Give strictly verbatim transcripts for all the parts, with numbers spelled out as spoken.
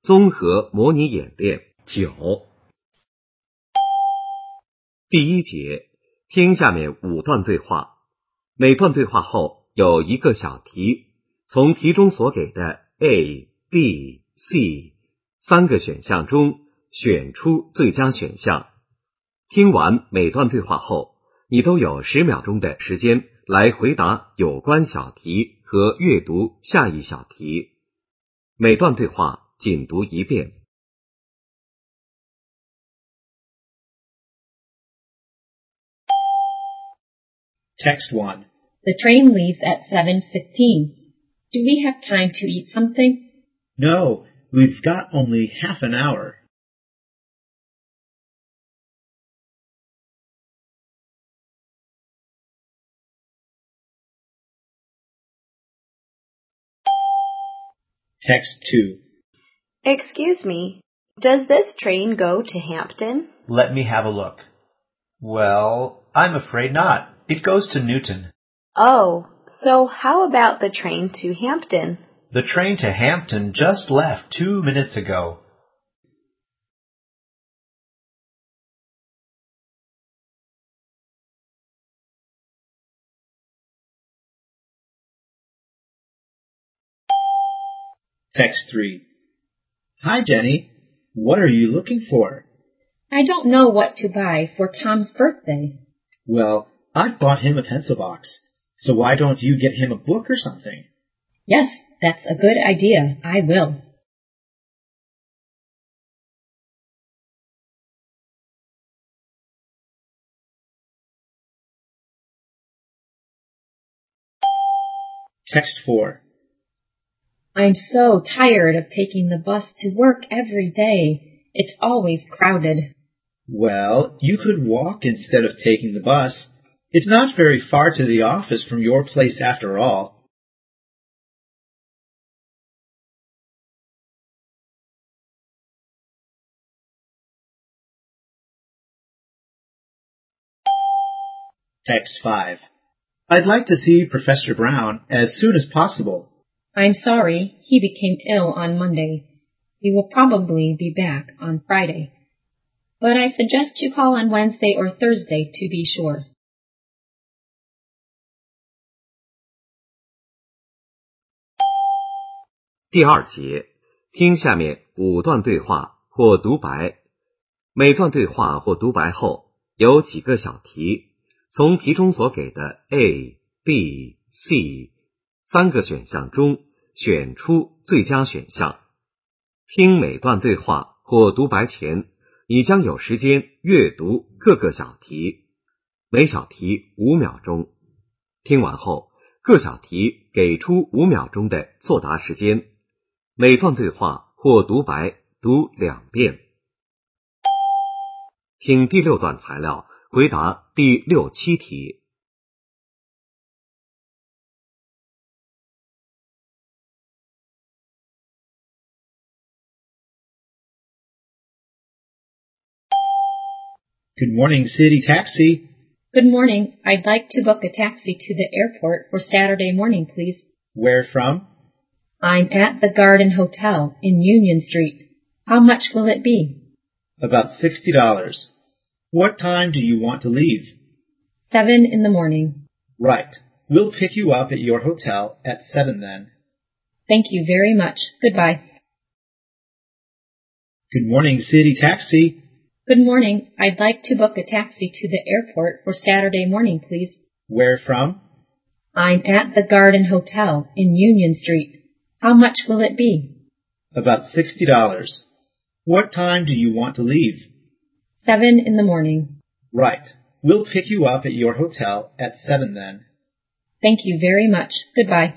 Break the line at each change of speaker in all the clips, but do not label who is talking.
综合模拟演练九。第一节，听下面五段对话，每段对话后有一个小题，从题中所给的 A、B、C 三个选项中选出最佳选项。听完每段对话后，你都有十秒钟的时间来回答有关小题和阅读下一小题。每段对话仅读一遍。
Text one.
The train leaves at seven fifteen. Do we have time to eat something?
No, we've got only half an hour. Text two.
Excuse me, does this train go to Hampton?
Let me have a look. Well, I'm afraid not. It goes to Newton.
Oh, so how about the train to Hampton?
The train to Hampton just left two minutes ago.
Text three. Hi, Jenny. What are you looking for?
I don't know what to buy for Tom's birthday.
Well, I've bought him a pencil box, so why don't you get him a book or something?
Yes, that's a good idea. I will.
Text four.
I'm so tired of taking the bus to work every day. It's always crowded.
Well, you could walk instead of taking the bus. It's not very far to the office from your place after all. Text five. I'd like to see Professor Brown as soon as possible.
I'm sorry, he became ill on Monday. He will probably be back on Friday. But I suggest you call on Wednesday or Thursday to be sure.
《第二节，听下面五段对话或独白。每段对话或独白后有几个小题，从题中所给的 A、B、C 三个选项中选出最佳选项。听每段对话或独白前，你将有时间阅读各个小题，每小题五秒钟。听完后，各小题给出五秒钟的作答时间。每段对话或独白读两遍。听第六段材料，回答第六七题。
Good morning, City Taxi.
Good morning. I'd like to book a taxi to the airport for Saturday morning, please.
Where from?
I'm at the Garden Hotel in Union Street. How much will it be?
About sixty dollars. What time do you want to leave?
Seven in the morning.
Right. We'll pick you up at your hotel at seven then.
Thank you very much. Goodbye.
Good morning, City Taxi.
Good morning. I'd like to book a taxi to the airport for Saturday morning, please.
Where from?
I'm at the Garden Hotel in Union Street. How much will it be?
About sixty dollars. What time do you want to leave?
Seven in the morning.
Right. We'll pick you up at your hotel at seven then.
Thank you very much. Goodbye.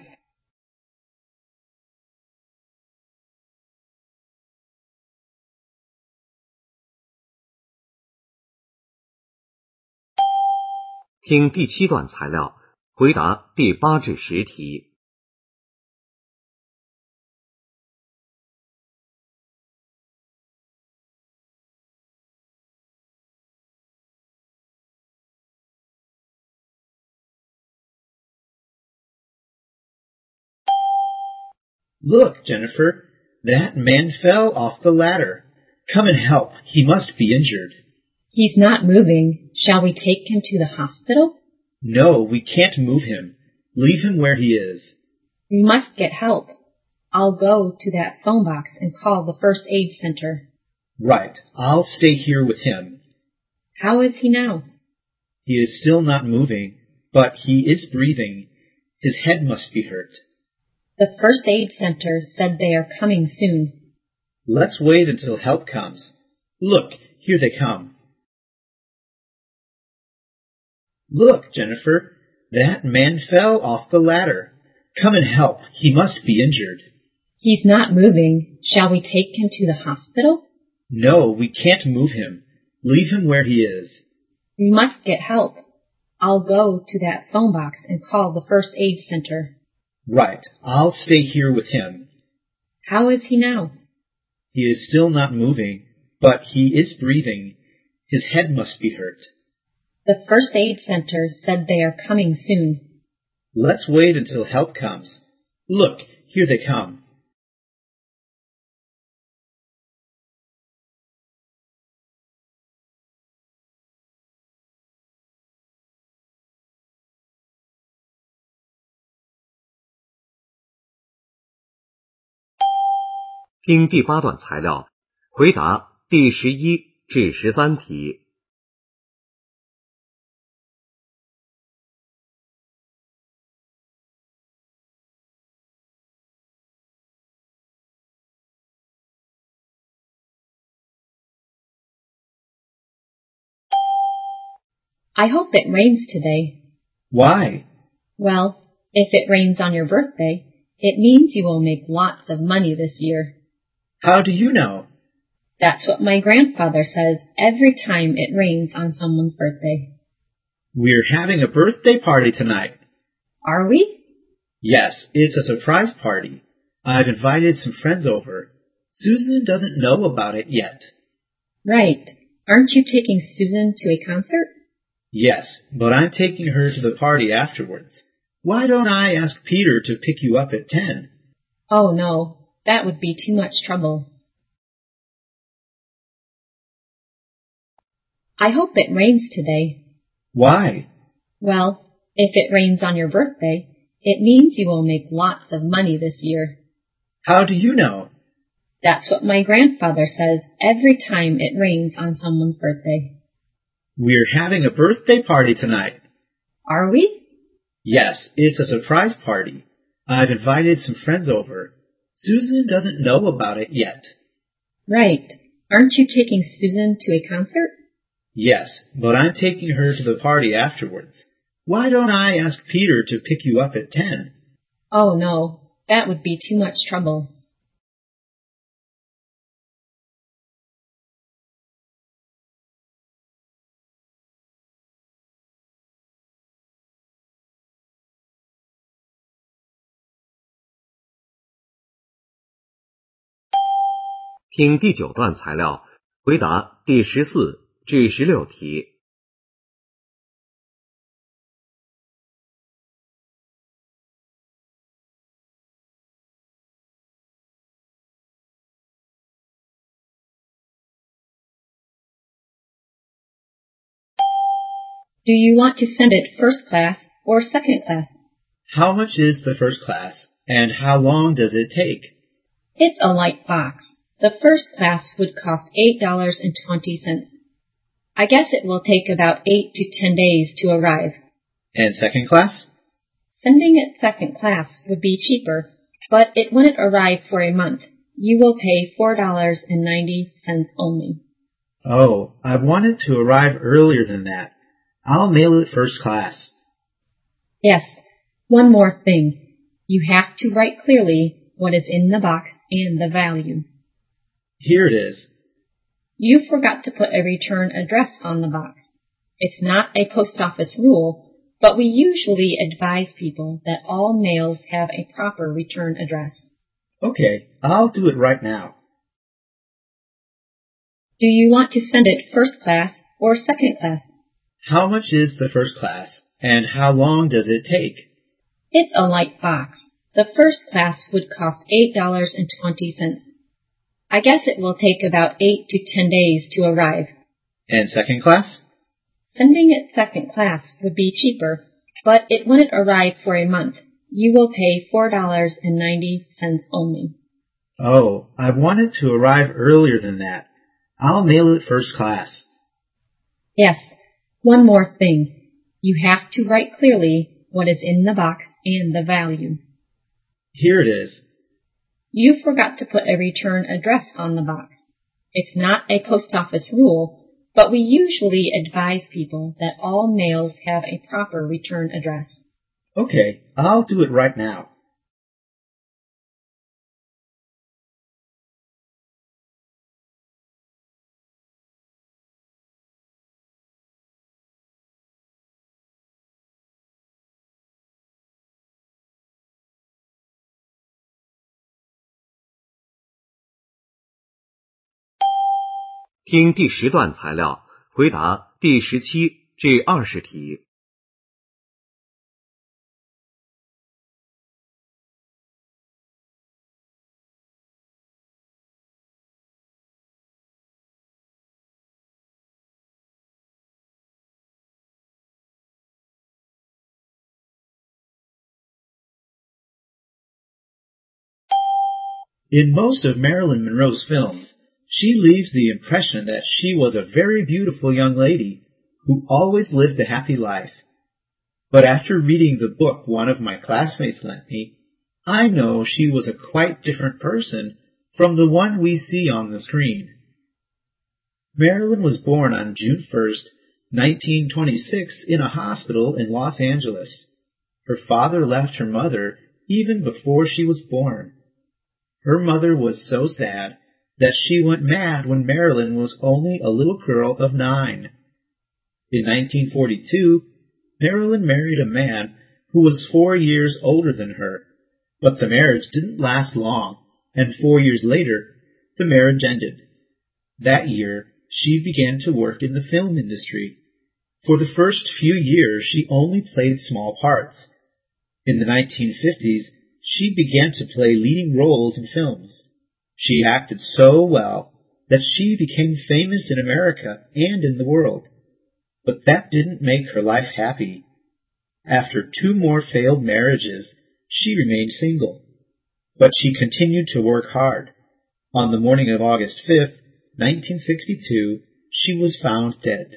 《听第七段材料，回答第八至十题。
Look, Jennifer, that man fell off the ladder. Come and help. He must be injured.
He's not moving. Shall we take him to the hospital?
No, we can't move him. Leave him where he is.
We must get help. I'll go to that phone box and call the first aid center.
Right. I'll stay here with him.
How is he now?
He is still not moving, but he is breathing. His head must be hurt.
The first aid center said they are coming soon.
Let's wait until help comes. Look, here they come. Look, Jennifer, that man fell off the ladder. Come and help. He must be injured.
He's not moving. Shall we take him to the hospital?
No, we can't move him. Leave him where he is.
We must get help. I'll go to that phone box and call the first aid center.
Right. I'll stay here with him.
How is he now?
He is still not moving, but he is breathing. His head must be hurt.
The first aid center said they are coming soon.
Let's wait until help comes. Look, here they come.
听第八段材料，回答第十一至十三题。
I hope it rains today.
Why?
Well, if it rains on your birthday, it means you will make lots of money this year.
How do you know?
That's what my grandfather says every time it rains on someone's birthday.
We're having a birthday party tonight.
Are we?
Yes, it's a surprise party. I've invited some friends over. Susan doesn't know about it yet.
Right. Aren't you taking Susan to a concert?
Yes, but I'm taking her to the party afterwards. Why don't I ask Peter to pick you up at ten?
Oh, no. That would be too much trouble. I hope it rains today.
Why?
Well, if it rains on your birthday, it means you will make lots of money this year.
How do you know?
That's what my grandfather says every time it rains on someone's birthday.
We're having a birthday party tonight.
Are we?
Yes, it's a surprise party. I've invited some friends over. Susan doesn't know about it yet.
Right. Aren't you taking Susan to a concert?
Yes, but I'm taking her to the party afterwards. Why don't I ask Peter to pick you up at ten?
Oh, no. That would be too much trouble.
听第九段材料，回答第十四至十六题。
Do you want to send it first class or second class?
How much is the first class, and how long does it take?
It's a light box. The first class would cost eight dollars and twenty cents. I guess it will take about eight to ten days to arrive.
And second class?
Sending it second class would be cheaper, but it wouldn't arrive for a month. You will pay four dollars and ninety cents only.
Oh, I want it to arrive earlier than that. I'll mail it first class.
Yes, one more thing. You have to write clearly what is in the box and the value.
Here it is.
You forgot to put a return address on the box. It's not a post office rule, but we usually advise people that all mails have a proper return address.
Okay, I'll do it right now.
Do you want to send it first class or second class?
How much is the first class, and how long does it take?
It's a light box. The first class would cost eight dollars and twenty cents. I guess it will take about eight to ten days to arrive.
And second class?
Sending it second class would be cheaper, but it wouldn't arrive for a month. You will pay four dollars and ninety cents only.
Oh, I want it to arrive earlier than that. I'll mail it first class.
Yes, one more thing. You have to write clearly what is in the box and the value.
Here it is.
You forgot to put a return address on the box. It's not a post office rule, but we usually advise people that all mails have a proper return address.
Okay, I'll do it right now.
“听第十段材料，回答第十七至二十题。
In most of Marilyn Monroe's films, she leaves the impression that she was a very beautiful young lady who always lived a happy life. But after reading the book one of my classmates lent me, I know she was a quite different person from the one we see on the screen. Marilyn was born on June first, nineteen twenty-six, in a hospital in Los Angeles. Her father left her mother even before she was born. Her mother was so sad that she went mad when Marilyn was only a little girl of nine. In nineteen forty-two, Marilyn married a man who was four years older than her, but the marriage didn't last long, and four years later, the marriage ended. That year, she began to work in the film industry. For the first few years, she only played small parts. In the nineteen fifties, she began to play leading roles in films. She acted so well that she became famous in America and in the world. But that didn't make her life happy. After two more failed marriages, she remained single. But she continued to work hard. On the morning of August fifth, nineteen sixty-two, she was found dead.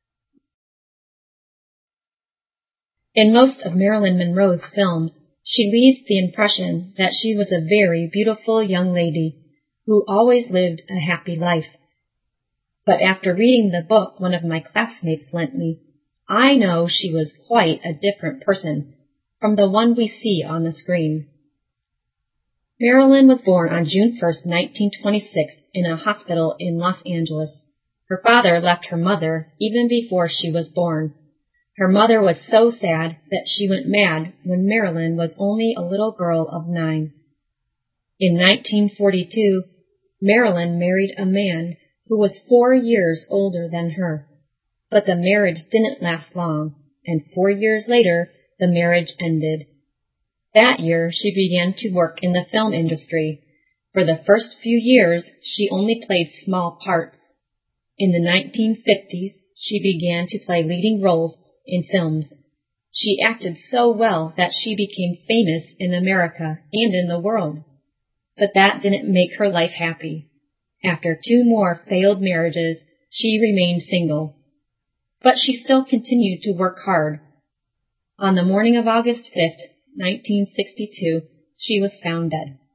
In most of Marilyn Monroe's films, she leaves the impression that she was a very beautiful young lady who always lived a happy life. But after reading the book one of my classmates lent me, I know she was quite a different person from the one we see on the screen. Marilyn was born on June first, nineteen twenty-six, in a hospital in Los Angeles. Her father left her mother even before she was born. Her mother was so sad that she went mad when Marilyn was only a little girl of nine. In nineteen forty-two, Marilyn married a man who was four years older than her. But the marriage didn't last long, and four years later, the marriage ended. That year, she began to work in the film industry. For the first few years, she only played small parts. In the nineteen fifties, she began to play leading roles in films. She acted so well that she became famous in America and in the world. But that didn't make her life happy. After two more failed marriages, she remained single. But she still continued to work hard. On the morning of August fifth, nineteen sixty-two, she was found dead.